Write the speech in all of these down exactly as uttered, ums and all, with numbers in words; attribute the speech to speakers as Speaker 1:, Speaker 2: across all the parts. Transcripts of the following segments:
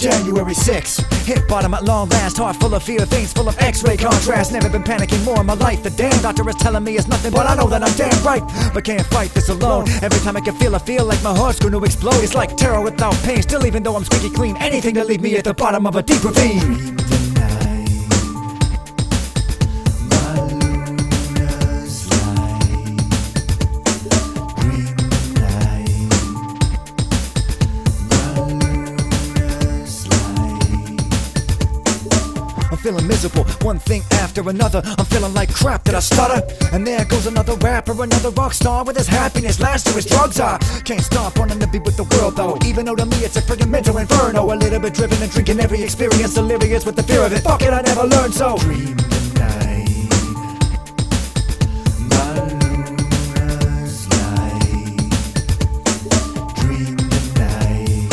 Speaker 1: January sixth, hit bottom at long last, heart full of fear, veins full of x-ray contrast. Never been panicking more in my life. The damn doctor is telling me it's nothing, but I know that I'm damn right. But can't fight this alone. Every time I can feel, I feel like my heart's gonna explode. It's like terror without pain, still even though I'm squeaky clean. Anything to leave me at the bottom of a deep ravine. Feeling miserable, one thing after another. I'm feeling like crap that I stutter. And there goes another rapper, another rock star with his happiness. Last to his drugs I can't stop wanting to be with the world though. Even though to me it's a friggin' mental inferno. A little bit driven and drinking every experience, delirious with the fear of it. Fuck it, I never learned, so dream tonight, my luna's light. Dream tonight,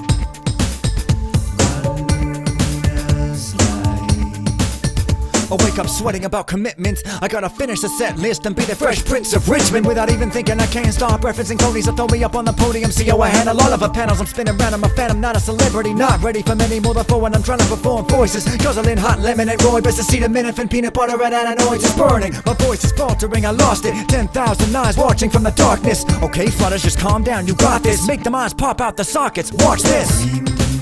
Speaker 1: my luna's light. I wake up sweating about commitments. I gotta finish the set list and be the Fresh Prince of Richmond. Without even thinking, I can't stop referencing Tony's to throw me up on the podium. See how I handle all of the panels. I'm spinning around, I'm a phantom, not a celebrity. Not ready for many more than when I'm trying to perform voices. Guzzling hot lemonade, Roy, to see the minute and peanut butter and that noise is burning. My voice is faltering, I lost it. Ten thousand eyes watching from the darkness. Okay, flutters, just calm down, you got this. Make the minds pop out the sockets, watch this.